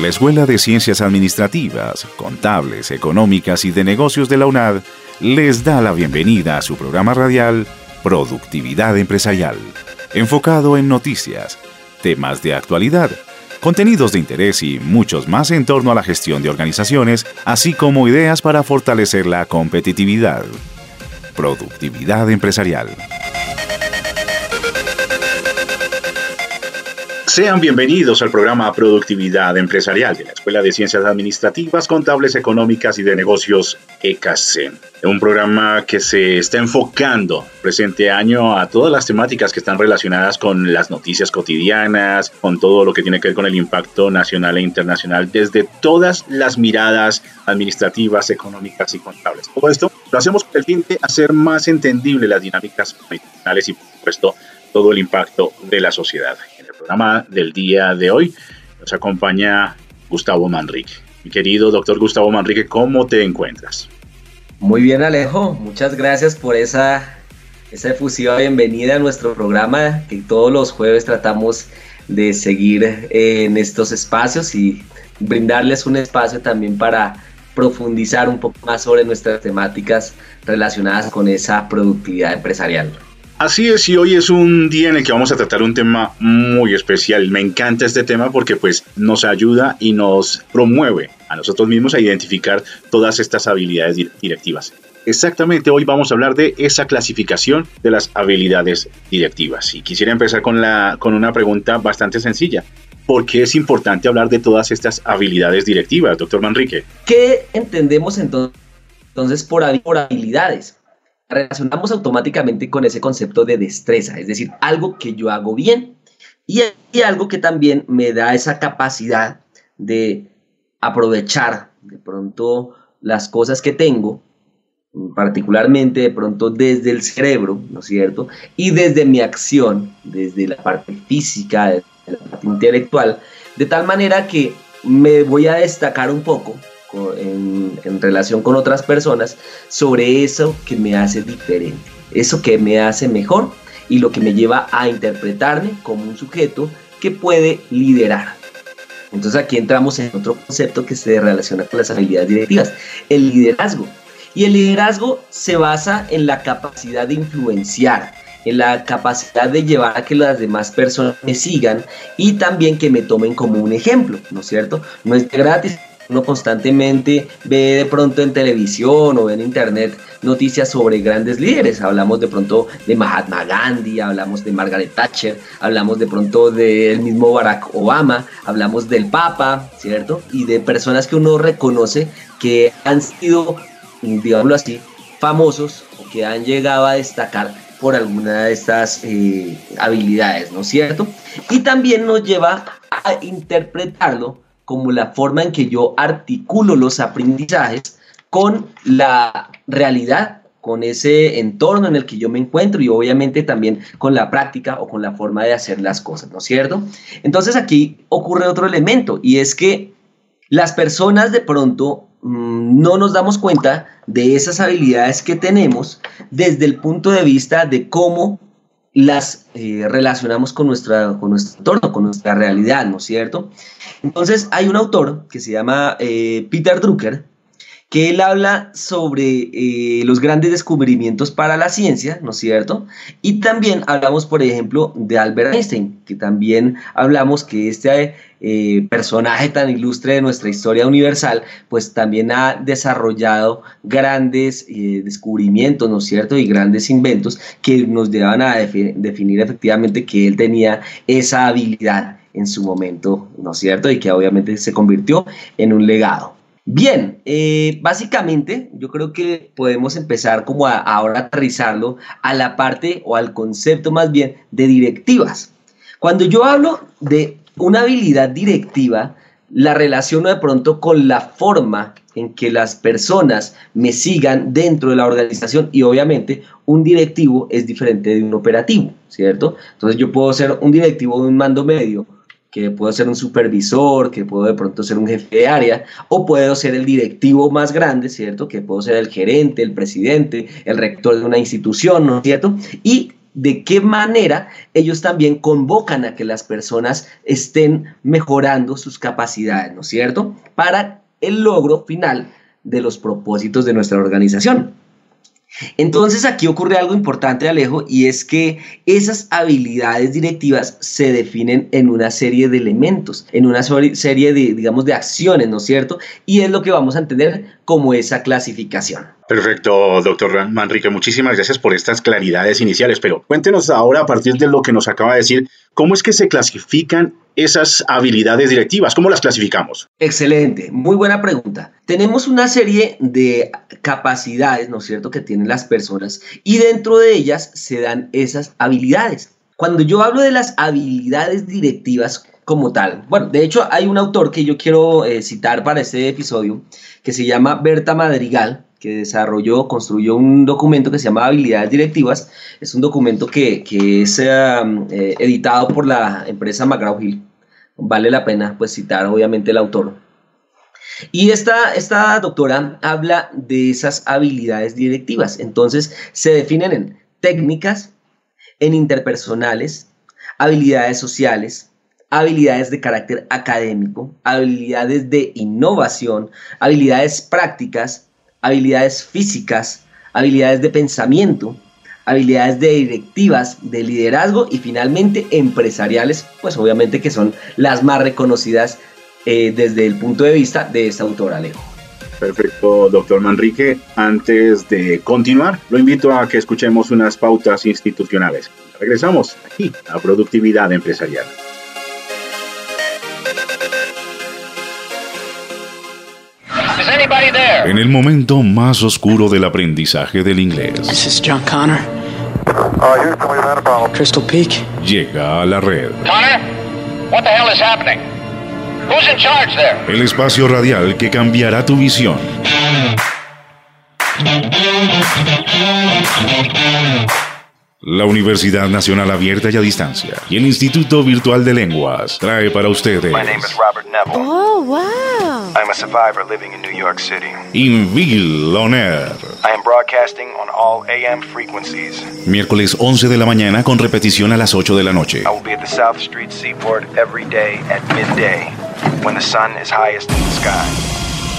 La Escuela de Ciencias Administrativas, Contables, Económicas y de Negocios de la UNAD les da la bienvenida a su programa radial Productividad Empresarial, enfocado en noticias, temas de actualidad, contenidos de interés y muchos más en torno a la gestión de organizaciones, así como ideas para fortalecer la competitividad. Productividad Empresarial. Sean bienvenidos al programa Productividad Empresarial de la Escuela de Ciencias Administrativas, Contables, Económicas y de Negocios ECACEN. Un programa que se está enfocando presente año a todas las temáticas que están relacionadas con las noticias cotidianas, con todo lo que tiene que ver con el impacto nacional e internacional desde todas las miradas administrativas, económicas y contables. Todo esto lo hacemos con el fin de hacer más entendible las dinámicas organizacionales y, por supuesto, todo el impacto de la sociedad. En el programa del día de hoy nos acompaña Gustavo Manrique. Mi querido doctor Gustavo Manrique, ¿cómo te encuentras? Muy bien, Alejo. Muchas gracias por esa efusiva bienvenida a nuestro programa, que todos los jueves tratamos de seguir en estos espacios y brindarles un espacio también para profundizar un poco más sobre nuestras temáticas relacionadas con esa productividad empresarial. Así es, y hoy es un día en el que vamos a tratar un tema muy especial. Me encanta este tema porque nos ayuda y nos promueve a nosotros mismos a identificar todas estas habilidades directivas. Exactamente, hoy vamos a hablar de esa clasificación de las habilidades directivas. Y quisiera empezar con una pregunta bastante sencilla. ¿Por qué es importante hablar de todas estas habilidades directivas, doctor Manrique? ¿Qué entendemos entonces por habilidades? Relacionamos automáticamente con ese concepto de destreza, es decir, algo que yo hago bien y algo que también me da esa capacidad de aprovechar de pronto las cosas que tengo, particularmente de pronto desde el cerebro, ¿no es cierto? Y desde mi acción, desde la parte física, desde la parte intelectual, de tal manera que me voy a destacar un poco en relación con otras personas sobre eso que me hace diferente, eso que me hace mejor y lo que me lleva a interpretarme como un sujeto que puede liderar. Entonces aquí entramos en otro concepto que se relaciona con las habilidades directivas, el liderazgo. Y el liderazgo se basa en la capacidad de influenciar, en la capacidad de llevar a que las demás personas me sigan y también que me tomen como un ejemplo, ¿no es cierto? No es gratis. Uno constantemente ve de pronto en televisión o en internet noticias sobre grandes líderes. Hablamos de pronto de Mahatma Gandhi, hablamos de Margaret Thatcher, hablamos de pronto del mismo Barack Obama, hablamos del Papa, ¿cierto? Y de personas que uno reconoce que han sido, digámoslo así, famosos o que han llegado a destacar por alguna de estas habilidades, ¿no es cierto? Y también nos lleva a interpretarlo como la forma en que yo articulo los aprendizajes con la realidad, con ese entorno en el que yo me encuentro y obviamente también con la práctica o con la forma de hacer las cosas, ¿no es cierto? Entonces aquí ocurre otro elemento y es que las personas de pronto no nos damos cuenta de esas habilidades que tenemos desde el punto de vista de cómo las relacionamos con nuestro entorno, con nuestra realidad, ¿no es cierto? Entonces hay un autor que se llama Peter Drucker, que él habla sobre los grandes descubrimientos para la ciencia, ¿no es cierto? Y también hablamos, por ejemplo, de Albert Einstein, que también hablamos que este personaje tan ilustre de nuestra historia universal, pues también ha desarrollado grandes descubrimientos, ¿no es cierto? Y grandes inventos que nos llevan a definir efectivamente que él tenía esa habilidad en su momento, ¿no es cierto? Y que obviamente se convirtió en un legado. Bien, básicamente yo creo que podemos empezar como ahora a aterrizarlo a la parte o al concepto más bien de directivas. Cuando yo hablo de una habilidad directiva, la relaciono de pronto con la forma en que las personas me sigan dentro de la organización y obviamente un directivo es diferente de un operativo, ¿cierto? Entonces yo puedo ser un directivo de un mando medio, que puedo ser un supervisor, que puedo de pronto ser un jefe de área, o puedo ser el directivo más grande, ¿cierto? Que puedo ser el gerente, el presidente, el rector de una institución, ¿no es cierto? Y de qué manera ellos también convocan a que las personas estén mejorando sus capacidades, ¿no es cierto?, para el logro final de los propósitos de nuestra organización. Entonces aquí ocurre algo importante, Alejo, y es que esas habilidades directivas se definen en una serie de elementos, en una serie de, digamos, de acciones, ¿no es cierto? Y es lo que vamos a entender como esa clasificación. Perfecto, doctor Manrique, muchísimas gracias por estas claridades iniciales, pero cuéntenos ahora, a partir de lo que nos acaba de decir, ¿cómo es que se clasifican esas habilidades directivas? ¿Cómo las clasificamos? Excelente, muy buena pregunta. Tenemos una serie de capacidades, ¿no es cierto?, que tienen las personas y dentro de ellas se dan esas habilidades. Cuando yo hablo de las habilidades directivas como tal, bueno, de hecho hay un autor que yo quiero citar para este episodio que se llama Berta Madrigal, que construyó un documento que se llama Habilidades Directivas. Es un documento que es editado por la empresa McGraw-Hill. Vale la pena pues citar obviamente el autor. Y esta doctora habla de esas habilidades directivas. Entonces se definen en técnicas, en interpersonales, habilidades sociales, habilidades de carácter académico, habilidades de innovación, habilidades prácticas, habilidades físicas, habilidades de pensamiento, habilidades de directivas, de liderazgo y finalmente empresariales, pues obviamente que son las más reconocidas desde el punto de vista de esta autora, Alejo. Perfecto, doctor Manrique. Antes de continuar, lo invito a que escuchemos unas pautas institucionales. Regresamos aquí a Productividad Empresarial. En el momento más oscuro del aprendizaje del inglés. This is John Connor. Crystal Peak. Llega a la red. Connor, what the hell is happening? Who's in charge there? El espacio radial que cambiará tu visión. La Universidad Nacional Abierta y a Distancia y el Instituto Virtual de Lenguas trae para ustedes My name is Robert Neville. Oh, wow. I'm a survivor living in New York City. Invil On Air. I am broadcasting on all AM frequencies. Miércoles 11 de la mañana con repetición a las 8 de la noche. I will be at the South Street Seaport every day at midday when the sun is highest in the sky.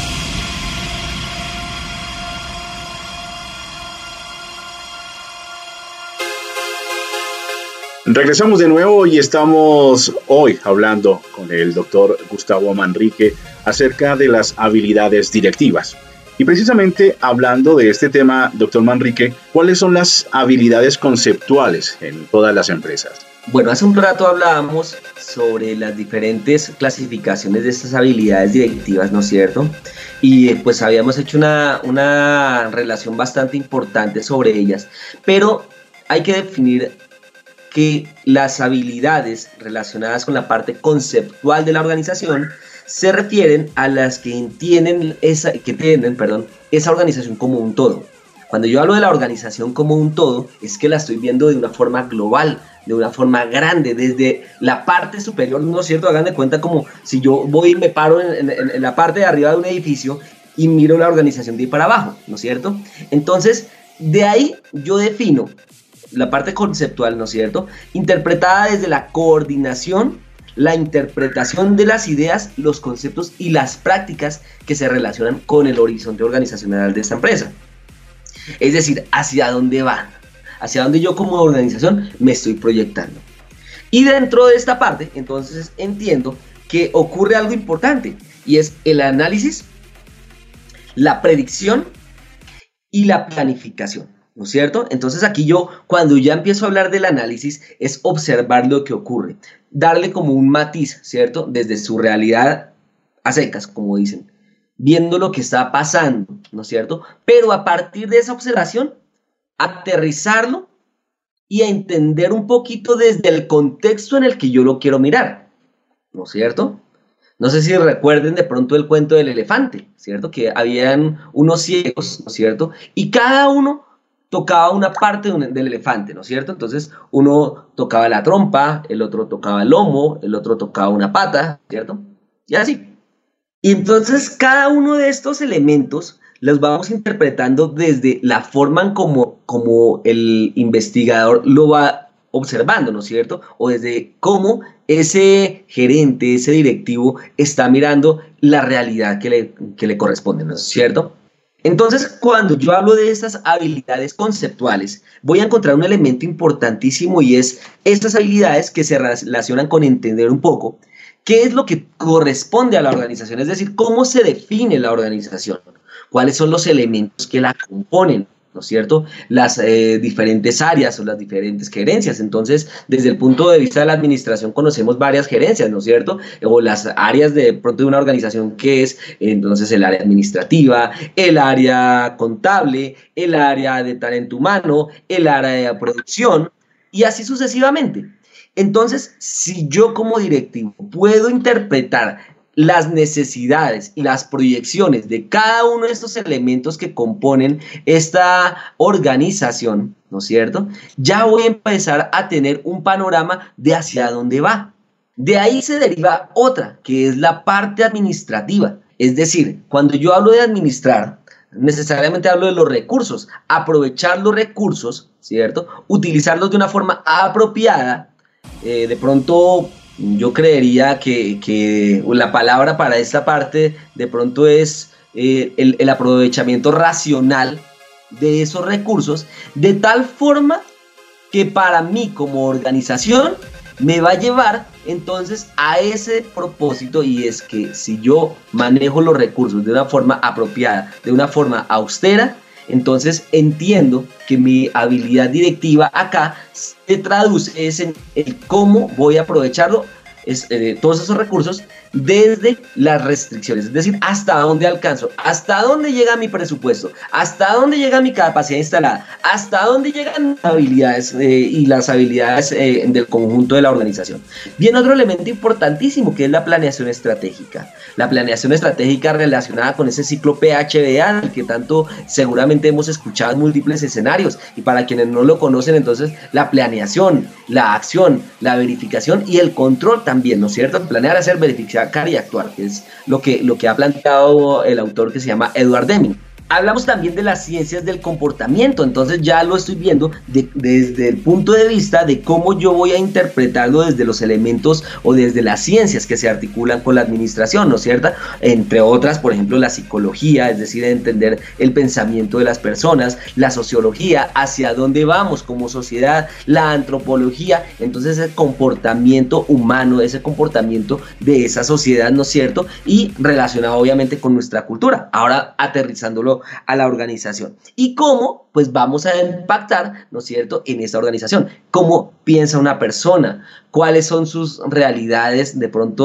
Regresamos de nuevo y estamos hoy hablando con el doctor Gustavo Manrique acerca de las habilidades directivas. Y precisamente hablando de este tema, doctor Manrique, ¿cuáles son las habilidades conceptuales en todas las empresas? Bueno, hace un rato hablábamos sobre las diferentes clasificaciones de estas habilidades directivas, ¿no es cierto? Y pues habíamos hecho una relación bastante importante sobre ellas, pero hay que definir que las habilidades relacionadas con la parte conceptual de la organización se refieren a las que entienden esa organización como un todo. Cuando yo hablo de la organización como un todo, es que la estoy viendo de una forma global, de una forma grande, desde la parte superior, ¿no es cierto? Hagan de cuenta como si yo voy y me paro en la parte de arriba de un edificio y miro la organización de ahí para abajo, ¿no es cierto? Entonces, de ahí yo defino la parte conceptual, ¿no es cierto?, interpretada desde la coordinación, la interpretación de las ideas, los conceptos y las prácticas que se relacionan con el horizonte organizacional de esta empresa. Es decir, hacia dónde van, hacia dónde yo como organización me estoy proyectando. Y dentro de esta parte, entonces entiendo que ocurre algo importante y es el análisis, la predicción y la planificación, ¿no es cierto? Entonces aquí yo, cuando ya empiezo a hablar del análisis, es observar lo que ocurre, darle como un matiz, ¿cierto? Desde su realidad a secas, como dicen, viendo lo que está pasando, ¿no es cierto? Pero a partir de esa observación, aterrizarlo y a entender un poquito desde el contexto en el que yo lo quiero mirar, ¿no es cierto? No sé si recuerden de pronto el cuento del elefante, ¿cierto? Que habían unos ciegos, ¿no es cierto? Y cada uno tocaba una parte del elefante, ¿no es cierto? Entonces uno tocaba la trompa, el otro tocaba el lomo, el otro tocaba una pata, ¿cierto? Y así. Y entonces cada uno de estos elementos los vamos interpretando desde la forma en como el investigador lo va observando, ¿no es cierto? O desde cómo ese gerente, ese directivo está mirando la realidad que le corresponde, ¿no es cierto? Entonces, cuando yo hablo de estas habilidades conceptuales, voy a encontrar un elemento importantísimo y es estas habilidades que se relacionan con entender un poco qué es lo que corresponde a la organización, es decir, cómo se define la organización, cuáles son los elementos que la componen, ¿no es cierto? Las diferentes áreas o las diferentes gerencias. Entonces, desde el punto de vista de la administración conocemos varias gerencias, ¿no es cierto? O las áreas de pronto de una organización que es, entonces, el área administrativa, el área contable, el área de talento humano, el área de producción y así sucesivamente. Entonces, si yo como directivo puedo interpretar las necesidades y las proyecciones de cada uno de estos elementos que componen esta organización, ¿no es cierto? Ya voy a empezar a tener un panorama de hacia dónde va. De ahí se deriva otra, que es la parte administrativa. Es decir, cuando yo hablo de administrar, necesariamente hablo de los recursos. Aprovechar los recursos, ¿cierto? Utilizarlos de una forma apropiada. De pronto, yo creería que la palabra para esta parte de pronto es el aprovechamiento racional de esos recursos, de tal forma que para mí como organización me va a llevar entonces a ese propósito, y es que si yo manejo los recursos de una forma apropiada, de una forma austera, entonces entiendo que mi habilidad directiva acá se traduce en el cómo voy a aprovecharlo, todos esos recursos desde las restricciones, es decir, hasta dónde alcanzo, hasta dónde llega mi presupuesto, hasta dónde llega mi capacidad instalada, hasta dónde llegan las habilidades y las habilidades del conjunto de la organización. Viene otro elemento importantísimo que es la planeación estratégica. La planeación estratégica relacionada con ese ciclo PHBA, del que tanto seguramente hemos escuchado en múltiples escenarios, y para quienes no lo conocen, entonces la planeación, la acción, la verificación y el control también, ¿no es cierto? Planear, hacer, verificar y actuar, que es lo que ha planteado el autor que se llama Edward Deming. Hablamos también de las ciencias del comportamiento, entonces ya lo estoy viendo desde el punto de vista de cómo yo voy a interpretarlo desde los elementos o desde las ciencias que se articulan con la administración, ¿no es cierto? Entre otras, por ejemplo, la psicología, es decir, entender el pensamiento de las personas, la sociología, hacia dónde vamos como sociedad, la antropología, entonces el comportamiento humano, ese comportamiento de esa sociedad, ¿no es cierto? Y relacionado obviamente con nuestra cultura. Ahora aterrizándolo a la organización y cómo pues vamos a impactar, ¿no es cierto?, en esta organización, cómo piensa una persona, cuáles son sus realidades de pronto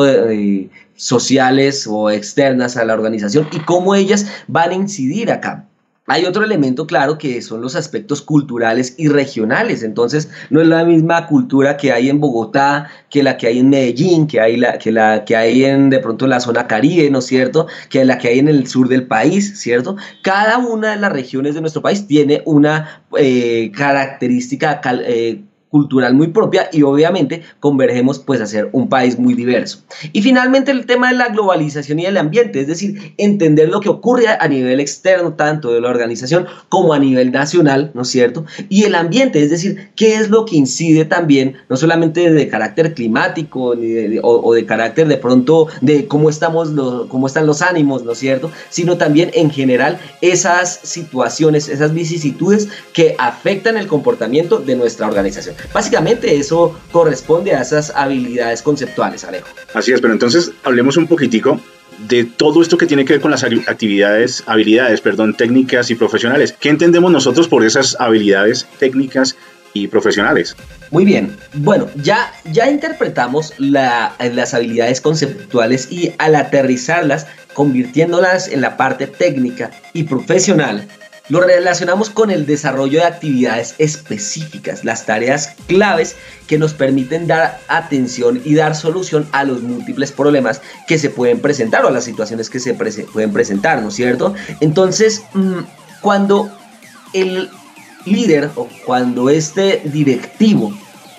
sociales o externas a la organización y cómo ellas van a incidir acá. Hay otro elemento claro que son los aspectos culturales y regionales, entonces no es la misma cultura que hay en Bogotá que la que hay en Medellín, que la que hay en de pronto la zona Caribe, ¿no es cierto?, que la que hay en el sur del país, ¿cierto? Cada una de las regiones de nuestro país tiene una característica cultural muy propia y obviamente convergemos pues a ser un país muy diverso. Y finalmente el tema de la globalización y el ambiente, es decir, entender lo que ocurre a nivel externo tanto de la organización como a nivel nacional, ¿no es cierto? Y el ambiente, es decir, qué es lo que incide también, no solamente de carácter climático o de carácter de pronto de cómo están los ánimos, ¿no es cierto? Sino también en general esas situaciones, esas vicisitudes que afectan el comportamiento de nuestra organización. Básicamente eso corresponde a esas habilidades conceptuales, Alejo. Así es, pero entonces hablemos un poquitico de todo esto que tiene que ver con las habilidades técnicas y profesionales. ¿Qué entendemos nosotros por esas habilidades técnicas y profesionales? Muy bien, bueno, ya interpretamos las habilidades conceptuales y al aterrizarlas, convirtiéndolas en la parte técnica y profesional, lo relacionamos con el desarrollo de actividades específicas, las tareas claves que nos permiten dar atención y dar solución a los múltiples problemas que se pueden presentar o a las situaciones que se pueden presentar, ¿no es cierto? Entonces, cuando el líder o cuando este directivo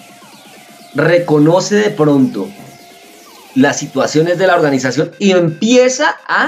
reconoce de pronto las situaciones de la organización y empieza a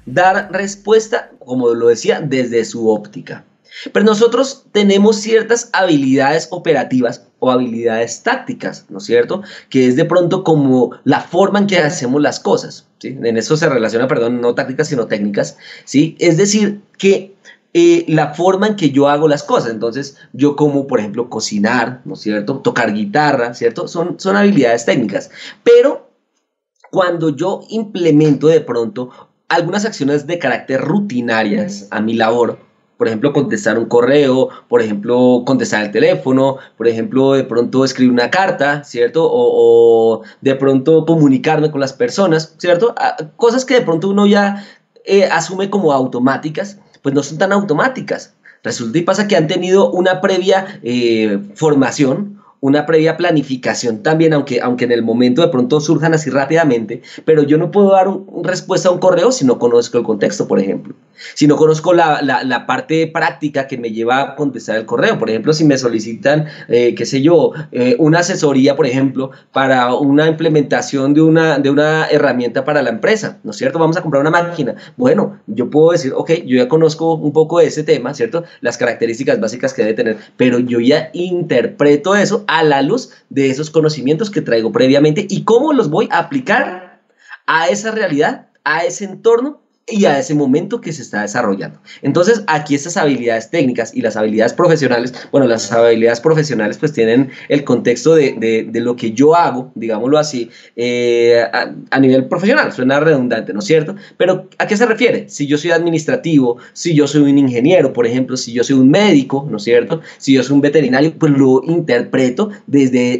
dar respuesta, como lo decía, desde su óptica. Pero nosotros tenemos ciertas habilidades operativas o habilidades tácticas, ¿no es cierto? Que es de pronto como la forma en que hacemos las cosas, ¿sí? En eso se relaciona, perdón, no tácticas, sino técnicas, ¿sí? Es decir, que la forma en que yo hago las cosas. Entonces, yo como, por ejemplo, cocinar, ¿no es cierto? Tocar guitarra, ¿cierto? Son habilidades técnicas. Pero cuando yo implemento de pronto algunas acciones de carácter rutinarias a mi labor, por ejemplo, contestar un correo, por ejemplo, contestar el teléfono, por ejemplo, de pronto escribir una carta, ¿cierto? O de pronto comunicarme con las personas, ¿cierto? Cosas que de pronto uno ya asume como automáticas, pues no son tan automáticas. Resulta y pasa que han tenido una previa formación, una previa planificación también, aunque en el momento de pronto surjan así rápidamente, pero yo no puedo dar una respuesta a un correo si no conozco el contexto, por ejemplo. Si no conozco la parte práctica que me lleva a contestar el correo. Por ejemplo, si me solicitan, qué sé yo, una asesoría, por ejemplo, para una implementación de una herramienta para la empresa, ¿no es cierto? Vamos a comprar una máquina. Bueno, yo puedo decir, ok, yo ya conozco un poco de ese tema, ¿cierto? Las características básicas que debe tener, pero yo ya interpreto eso a la luz de esos conocimientos que traigo previamente y cómo los voy a aplicar a esa realidad, a ese entorno y a ese momento que se está desarrollando. Entonces, aquí estas habilidades técnicas y las habilidades profesionales, bueno, las habilidades profesionales pues tienen el contexto de lo que yo hago, digámoslo así, a nivel profesional, suena redundante, ¿no es cierto? Pero, ¿a qué se refiere? Si yo soy administrativo, si yo soy un ingeniero, por ejemplo, si yo soy un médico, ¿no es cierto? Si yo soy un veterinario, pues lo interpreto desde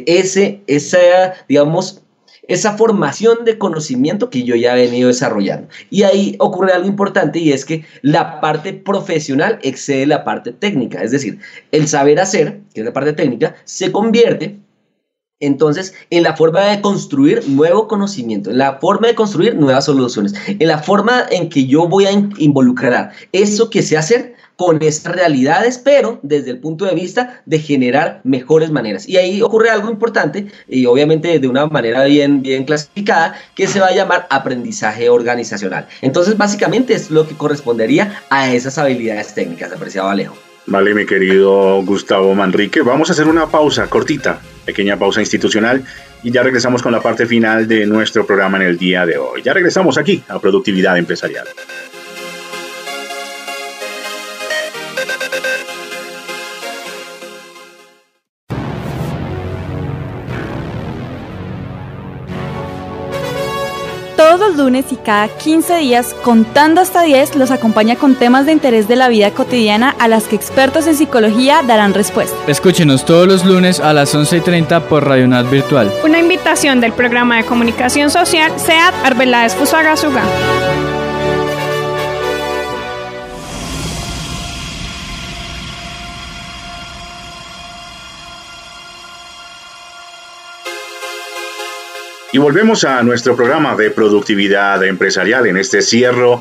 esa formación de conocimiento que yo ya he venido desarrollando. Y ahí ocurre algo importante y es que la parte profesional excede la parte técnica. Es decir, el saber hacer, que es la parte técnica, se convierte entonces en la forma de construir nuevo conocimiento, en la forma de construir nuevas soluciones, en la forma en que yo voy a involucrar eso que sé hacer con esas realidades, pero desde el punto de vista de generar mejores maneras. Y ahí ocurre algo importante, y obviamente de una manera bien clasificada, que se va a llamar aprendizaje organizacional. Entonces, básicamente es lo que correspondería a esas habilidades técnicas, apreciado Alejo. Vale, mi querido Gustavo Manrique, vamos a hacer una pausa cortita, pequeña pausa institucional, y ya regresamos con la parte final de nuestro programa en el día de hoy. Ya regresamos aquí a Productividad Empresarial. Todos los lunes y cada 15 días, contando hasta 10, los acompaña con temas de interés de la vida cotidiana a las que expertos en psicología darán respuesta. Escúchenos todos los lunes a las 11:30 por Radionat Virtual. Una invitación del programa de comunicación social SEAT Arbeláez Fusagasugá. Y volvemos a nuestro programa de productividad empresarial en este cierre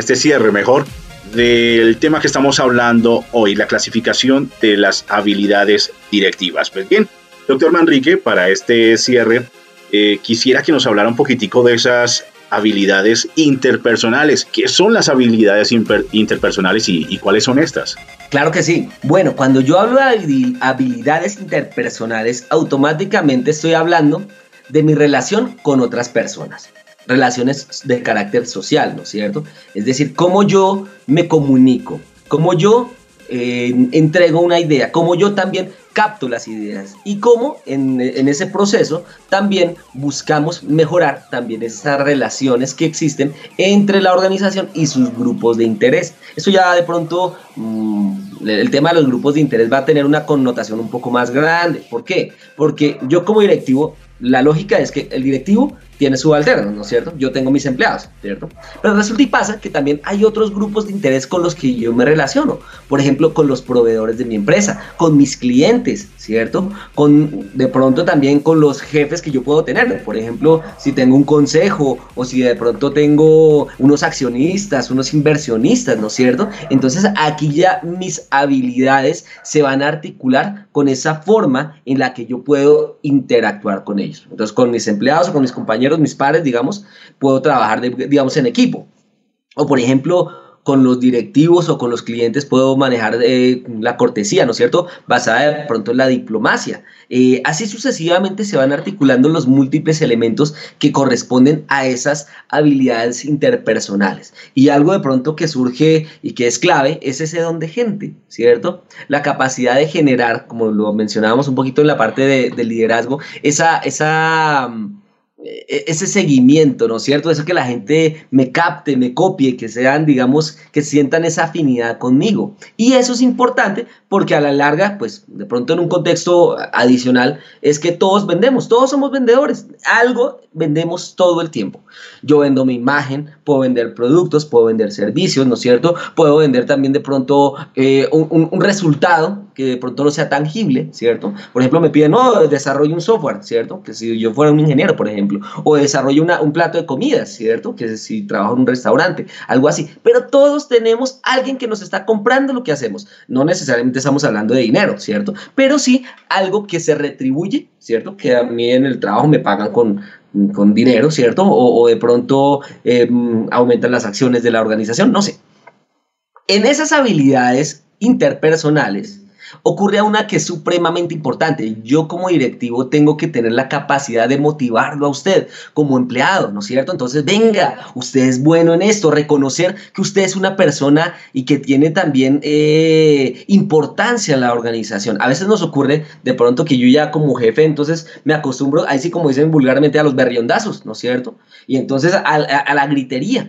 del tema que estamos hablando hoy, la clasificación de las habilidades directivas. Pues bien, doctor Manrique, para este cierre quisiera que nos hablara un poquitico de esas habilidades interpersonales. ¿Qué son las habilidades interpersonales y cuáles son estas? Claro que sí. Bueno, cuando yo hablo de habilidades interpersonales, automáticamente estoy hablando de mi relación con otras personas, relaciones de carácter social, ¿no es cierto? Es decir, cómo yo me comunico, cómo yo entrego una idea, cómo yo también capto las ideas y cómo en ese proceso también buscamos mejorar también esas relaciones que existen entre la organización y sus grupos de interés. Eso ya de pronto, el tema de los grupos de interés va a tener una connotación un poco más grande. ¿Por qué? Porque yo como directivo, la lógica es que el directivo tiene subalternos, ¿no es cierto? Yo tengo mis empleados, ¿cierto? Pero resulta y pasa que también hay otros grupos de interés con los que yo me relaciono. Por ejemplo, con los proveedores de mi empresa, con mis clientes, ¿cierto? De pronto también con los jefes que yo puedo tener. Por ejemplo, si tengo un consejo o si de pronto tengo unos accionistas, unos inversionistas, ¿no es cierto? Entonces aquí ya mis habilidades se van a articular con esa forma en la que yo puedo interactuar con ellos. Entonces, con mis empleados o con mis compañeros, mis pares, digamos, puedo trabajar, digamos, en equipo. O por ejemplo, con los directivos o con los clientes puedo manejar la cortesía, ¿no es cierto? Basada de pronto en la diplomacia. Así sucesivamente se van articulando los múltiples elementos que corresponden a esas habilidades interpersonales. Y algo de pronto que surge y que es clave es ese don de gente, ¿cierto? La capacidad de generar, como lo mencionábamos un poquito en la parte del liderazgo, ese seguimiento, ¿no es cierto? Eso que la gente me capte, me copie, que sean, digamos, que sientan esa afinidad conmigo. Y eso es importante porque a la larga, pues, de pronto en un contexto adicional, es que todos vendemos, todos somos vendedores. Algo vendemos todo el tiempo. Yo vendo mi imagen, puedo vender productos, puedo vender servicios, ¿no es cierto? Puedo vender también de pronto un resultado que de pronto no sea tangible, ¿cierto? Por ejemplo, me piden, no, desarrolle un software, ¿cierto? Que si yo fuera un ingeniero, por ejemplo, o desarrollo un plato de comida, ¿cierto? Que si trabajo en un restaurante, algo así. Pero todos tenemos alguien que nos está comprando lo que hacemos. No necesariamente estamos hablando de dinero, ¿cierto? Pero sí algo que se retribuye, ¿cierto? Que a mí en el trabajo me pagan con dinero, ¿cierto? O de pronto aumentan las acciones de la organización, no sé. En esas habilidades interpersonales ocurre una que es supremamente importante. Yo como directivo tengo que tener la capacidad de motivarlo a usted como empleado, ¿no es cierto? Entonces, venga, usted es bueno en esto, reconocer que usted es una persona y que tiene también importancia en la organización. A veces nos ocurre de pronto que yo ya como jefe, entonces me acostumbro, ahí sí como dicen vulgarmente, a los berriondazos, ¿no es cierto? Y entonces a la gritería.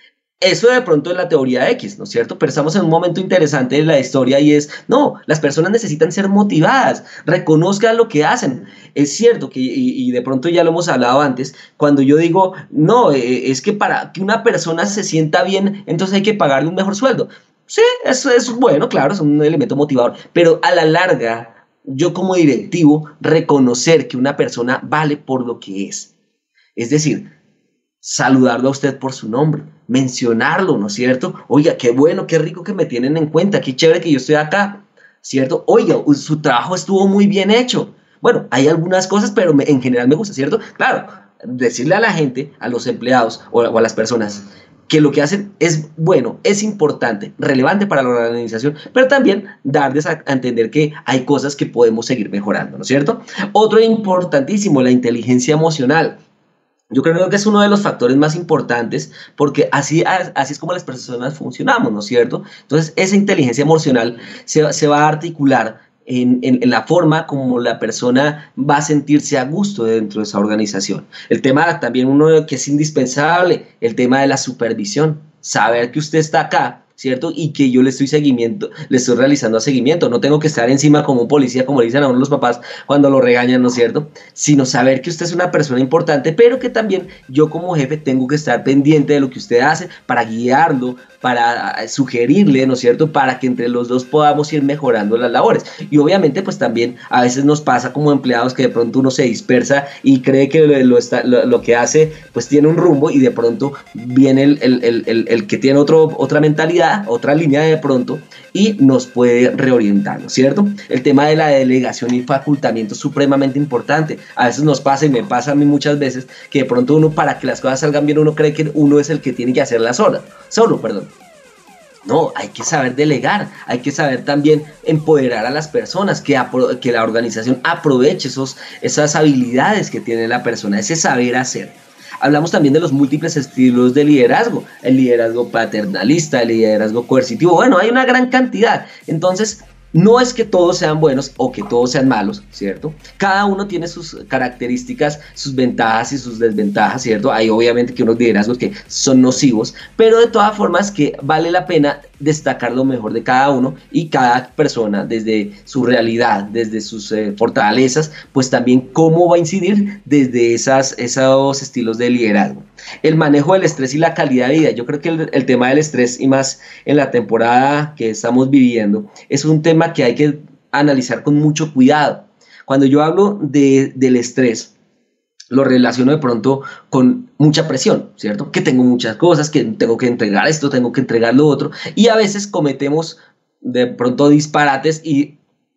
Eso de pronto es la teoría X, ¿no es cierto? Pero estamos en un momento interesante de la historia y es, no, las personas necesitan ser motivadas, reconozcan lo que hacen. Es cierto que, y de pronto ya lo hemos hablado antes, cuando yo digo, no, es que para que una persona se sienta bien, entonces hay que pagarle un mejor sueldo. Sí, eso es bueno, claro, es un elemento motivador, pero a la larga, yo como directivo, reconocer que una persona vale por lo que es. Es decir, saludarlo a usted por su nombre, mencionarlo, ¿no es cierto? Oiga, qué bueno, qué rico que me tienen en cuenta, qué chévere que yo estoy acá, ¿cierto? Oiga, su trabajo estuvo muy bien hecho. Bueno, hay algunas cosas, pero en general me gusta, ¿cierto? Claro, decirle a la gente, a los empleados o a las personas que lo que hacen es bueno, es importante, relevante para la organización, pero también darles a entender que hay cosas que podemos seguir mejorando, ¿no es cierto? Otro importantísimo, la inteligencia emocional. Yo creo que es uno de los factores más importantes porque así es como las personas funcionamos, ¿no es cierto? Entonces, esa inteligencia emocional se va a articular en la forma como la persona va a sentirse a gusto dentro de esa organización. El tema también uno que es indispensable, el tema de la supervisión. Saber que usted está acá, ¿cierto? Y que yo le estoy realizando seguimiento. No tengo que estar encima como un policía, como le dicen a uno los papás cuando lo regañan, ¿no es cierto? Sino saber que usted es una persona importante, pero que también yo como jefe tengo que estar pendiente de lo que usted hace para guiarlo, para sugerirle, ¿no es cierto? Para que entre los dos podamos ir mejorando las labores. Y obviamente, pues también a veces nos pasa como empleados que de pronto uno se dispersa y cree que lo que hace, pues tiene un rumbo y de pronto viene el que tiene otra mentalidad, otra línea de pronto y nos puede reorientar, ¿no es cierto? El tema de la delegación y facultamiento es supremamente importante. A veces nos pasa y me pasa a mí muchas veces que de pronto uno, para que las cosas salgan bien, uno cree que uno es el que tiene que hacerlas solo. No, hay que saber delegar, hay que saber también empoderar a las personas, que la organización aproveche esas habilidades que tiene la persona, ese saber hacer. Hablamos también de los múltiples estilos de liderazgo, el liderazgo paternalista, el liderazgo coercitivo, bueno, hay una gran cantidad. Entonces, no es que todos sean buenos o que todos sean malos, ¿cierto? Cada uno tiene sus características, sus ventajas y sus desventajas, ¿cierto? Hay obviamente que unos liderazgos que son nocivos, pero de todas formas que vale la pena destacar lo mejor de cada uno y cada persona desde su realidad, desde sus fortalezas, pues también cómo va a incidir desde esos estilos de liderazgo. El manejo del estrés y la calidad de vida. Yo creo que el tema del estrés y más en la temporada que estamos viviendo es un tema que hay que analizar con mucho cuidado. Cuando yo hablo del estrés, lo relaciono de pronto con mucha presión, ¿cierto? Que tengo muchas cosas, que tengo que entregar esto, tengo que entregar lo otro, y a veces cometemos de pronto disparates y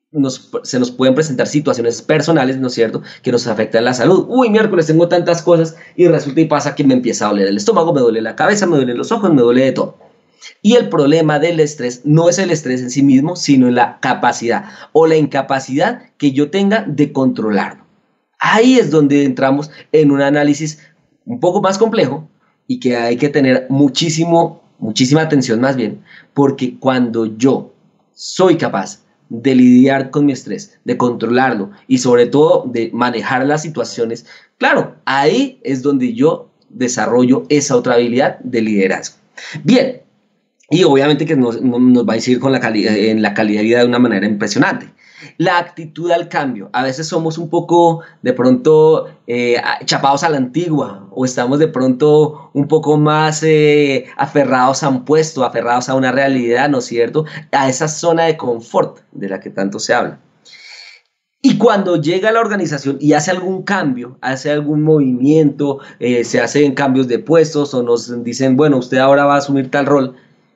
se nos pueden presentar situaciones personales, ¿no es cierto?, que nos afectan la salud. Uy, miércoles tengo tantas cosas y resulta y pasa que me empieza a doler el estómago, me duele la cabeza, me duelen los ojos, me duele de todo. Y el problema del estrés no es el estrés en sí mismo, sino en la capacidad o la incapacidad que yo tenga de controlarlo. Ahí es donde entramos en un análisis un poco más complejo y que hay que tener muchísima atención más bien, porque cuando yo soy capaz de lidiar con mi estrés, de controlarlo y sobre todo de manejar las situaciones, claro, ahí es donde yo desarrollo esa otra habilidad de liderazgo. Bien, y obviamente que nos va a incidir con en la calidad de vida de una manera impresionante. La actitud al cambio. A veces somos un poco de pronto chapados a la antigua, o estamos de pronto un poco más aferrados a un puesto, aferrados a una realidad, ¿no es cierto?, a esa zona de confort de la que tanto se habla. Y cuando llega a la organización y hace algún cambio, hace algún movimiento, se hacen cambios de puestos o nos dicen, bueno, usted ahora va a asumir tal rol,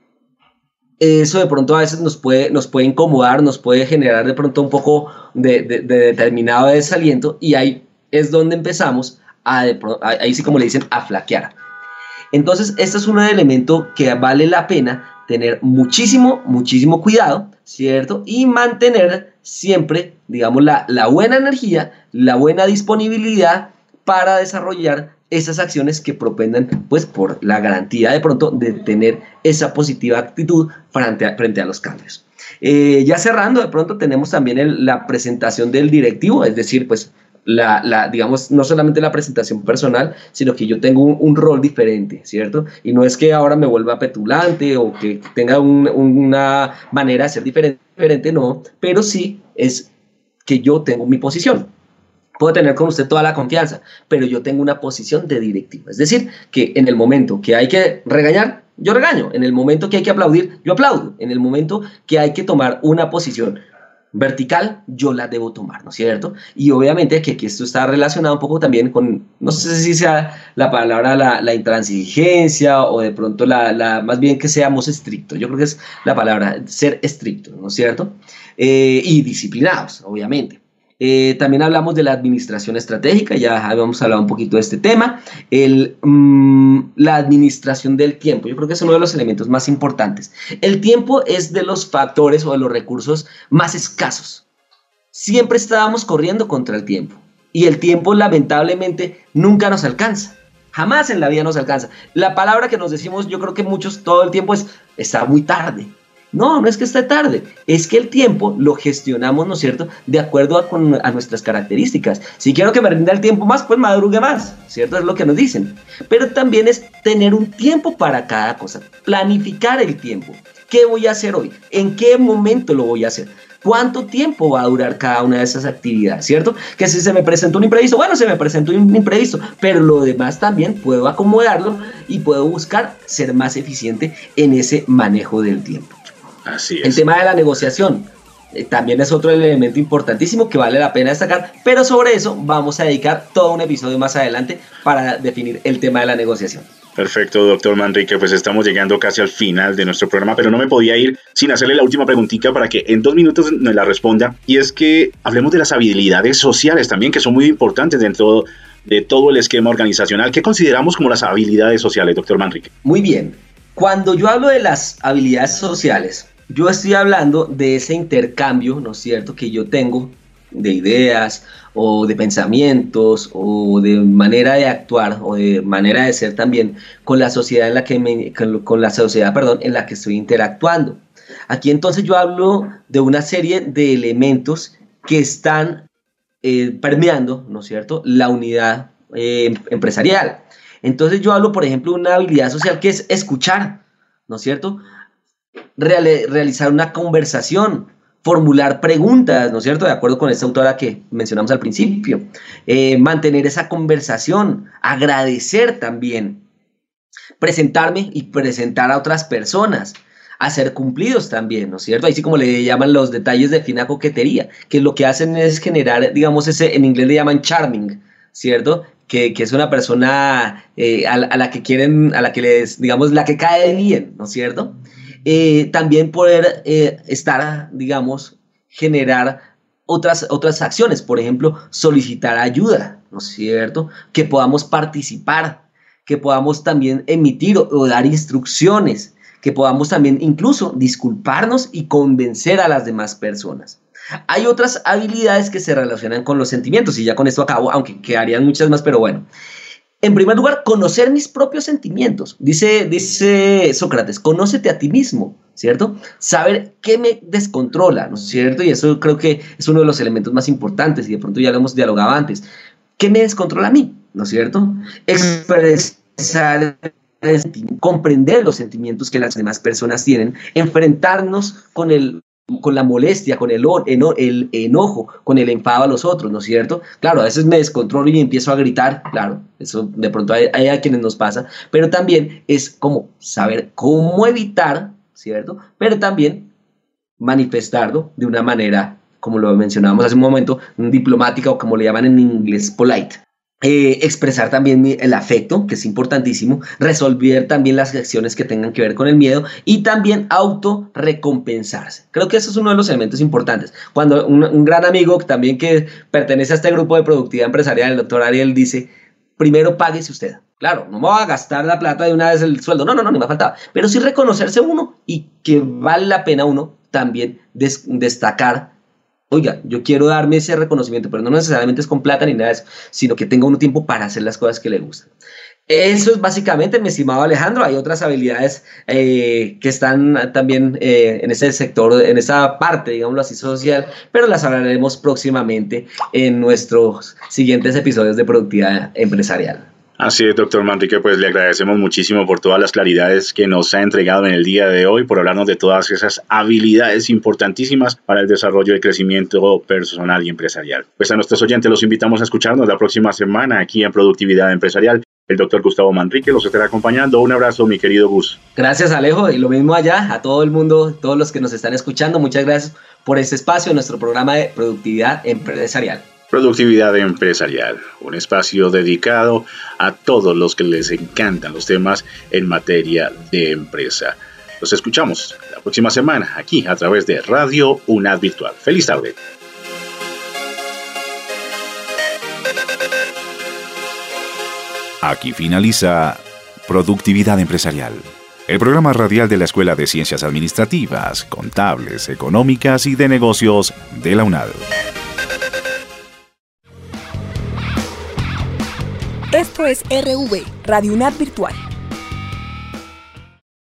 eso de pronto a veces nos puede incomodar, nos puede generar de pronto un poco de determinado desaliento, y ahí es donde empezamos ahí sí, como le dicen, a flaquear. Entonces, este es un elemento que vale la pena tener muchísimo cuidado, ¿cierto? Y mantener siempre, digamos, la buena energía, la buena disponibilidad para desarrollar esas acciones que propendan, pues, por la garantía de pronto de tener esa positiva actitud frente a los cambios. Ya cerrando, de pronto tenemos también la presentación del directivo, es decir, pues, digamos, no solamente la presentación personal, sino que yo tengo un rol diferente, ¿cierto? Y no es que ahora me vuelva petulante o que tenga una manera de ser diferente, no, pero sí es que yo tengo mi posición. Puedo tener con usted toda la confianza, pero yo tengo una posición de directivo. Es decir, que en el momento que hay que regañar, yo regaño. En el momento que hay que aplaudir, yo aplaudo. En el momento que hay que tomar una posición vertical, yo la debo tomar, ¿no es cierto? Y obviamente que esto está relacionado un poco también con, no sé si sea la palabra la intransigencia, o de pronto más bien que seamos estrictos. Yo creo que es la palabra, ser estrictos, ¿no es cierto? Y disciplinados, obviamente. También hablamos de la administración estratégica, ya habíamos hablado un poquito de este tema. La administración del tiempo, yo creo que es uno de los elementos más importantes. El tiempo es de los factores o de los recursos más escasos. Siempre estábamos corriendo contra el tiempo, y el tiempo lamentablemente nunca nos alcanza. Jamás en la vida nos alcanza. La palabra que nos decimos, yo creo que muchos todo el tiempo es, está muy tarde. No es que esté tarde, es que el tiempo lo gestionamos, ¿no es cierto?, de acuerdo a nuestras características. Si quiero que me rinda el tiempo más, pues madrugue más, ¿cierto? Es lo que nos dicen. Pero también es tener un tiempo para cada cosa, planificar el tiempo. ¿Qué voy a hacer hoy? ¿En qué momento lo voy a hacer? ¿Cuánto tiempo va a durar cada una de esas actividades, cierto? Que si se me presentó un imprevisto, bueno, se me presentó un imprevisto, pero lo demás también puedo acomodarlo y puedo buscar ser más eficiente en ese manejo del tiempo. Así es. El tema de la negociación también es otro elemento importantísimo que vale la pena destacar, pero sobre eso vamos a dedicar todo un episodio más adelante para definir el tema de la negociación. Perfecto, doctor Manrique, pues estamos llegando casi al final de nuestro programa, pero no me podía ir sin hacerle la última preguntita para que en 2 minutos me la responda, y es que hablemos de las habilidades sociales también, que son muy importantes dentro de todo el esquema organizacional. ¿Qué consideramos como las habilidades sociales, doctor Manrique? Muy bien, cuando yo hablo de las habilidades sociales, yo estoy hablando de ese intercambio, ¿no es cierto?, que yo tengo de ideas o de pensamientos o de manera de actuar o de manera de ser también con la sociedad en la que en la que estoy interactuando. Aquí entonces yo hablo de una serie de elementos que están permeando, ¿no es cierto?, la unidad empresarial. Entonces yo hablo, por ejemplo, de una habilidad social que es escuchar, ¿no es cierto?, realizar una conversación, formular preguntas, ¿no es cierto?, de acuerdo con esta autora que mencionamos al principio, mantener esa conversación, agradecer también, presentarme y presentar a otras personas, hacer cumplidos también, ¿no es cierto? Ahí sí, como le llaman, los detalles de fina coquetería, que lo que hacen es generar, digamos, en inglés le llaman charming, ¿cierto?, que es una persona a la que quieren, a la que les, digamos, la que cae bien, ¿no es cierto? También poder estar, digamos, generar otras acciones, por ejemplo, solicitar ayuda, ¿no es cierto? Que podamos participar, que podamos también emitir o dar instrucciones, que podamos también incluso disculparnos y convencer a las demás personas. Hay otras habilidades que se relacionan con los sentimientos, y ya con esto acabo, aunque quedarían muchas más, pero bueno. En primer lugar, conocer mis propios sentimientos. Dice Sócrates, conócete a ti mismo, ¿cierto? Saber qué me descontrola, ¿no es cierto? Y eso creo que es uno de los elementos más importantes, y de pronto ya lo hemos dialogado antes. ¿Qué me descontrola a mí? ¿No es cierto? Expresar, comprender los sentimientos que las demás personas tienen, enfrentarnos con la molestia, con el enojo, con el enfado a los otros, ¿no es cierto? Claro, a veces me descontrolo y empiezo a gritar, claro, eso de pronto hay a quienes nos pasa, pero también es como saber cómo evitar, ¿cierto? Pero también manifestarlo de una manera, como lo mencionábamos hace un momento, diplomática, o como le llaman en inglés, polite. Expresar también el afecto, que es importantísimo, resolver también las acciones que tengan que ver con el miedo y también autorrecompensarse. Creo que eso es uno de los elementos importantes. Cuando un gran amigo también que pertenece a este grupo de productividad empresarial, el doctor Ariel, dice, primero páguese usted. Claro, no me va a gastar la plata de una vez el sueldo, no, ni me faltaba, pero sí reconocerse uno y que vale la pena uno también destacar. Oiga, yo quiero darme ese reconocimiento, pero no necesariamente es con plata ni nada de eso, sino que tenga uno tiempo para hacer las cosas que le gustan. Eso es básicamente, mi estimado Alejandro. Hay otras habilidades que están también en ese sector, en esa parte, digámoslo así, social, pero las hablaremos próximamente en nuestros siguientes episodios de Productividad Empresarial. Así es, doctor Manrique, pues le agradecemos muchísimo por todas las claridades que nos ha entregado en el día de hoy, por hablarnos de todas esas habilidades importantísimas para el desarrollo y crecimiento personal y empresarial. Pues a nuestros oyentes los invitamos a escucharnos la próxima semana aquí en Productividad Empresarial. El doctor Gustavo Manrique los estará acompañando. Un abrazo, mi querido Gus. Gracias, Alejo, y lo mismo allá, a todo el mundo, todos los que nos están escuchando. Muchas gracias por este espacio en nuestro programa de Productividad Empresarial. Productividad Empresarial, un espacio dedicado a todos los que les encantan los temas en materia de empresa. Los escuchamos la próxima semana aquí a través de Radio UNAD Virtual. ¡Feliz tarde! Aquí finaliza Productividad Empresarial, el programa radial de la Escuela de Ciencias Administrativas, Contables, Económicas y de Negocios de la UNAD. Esto es RV, Radio UNAD Virtual.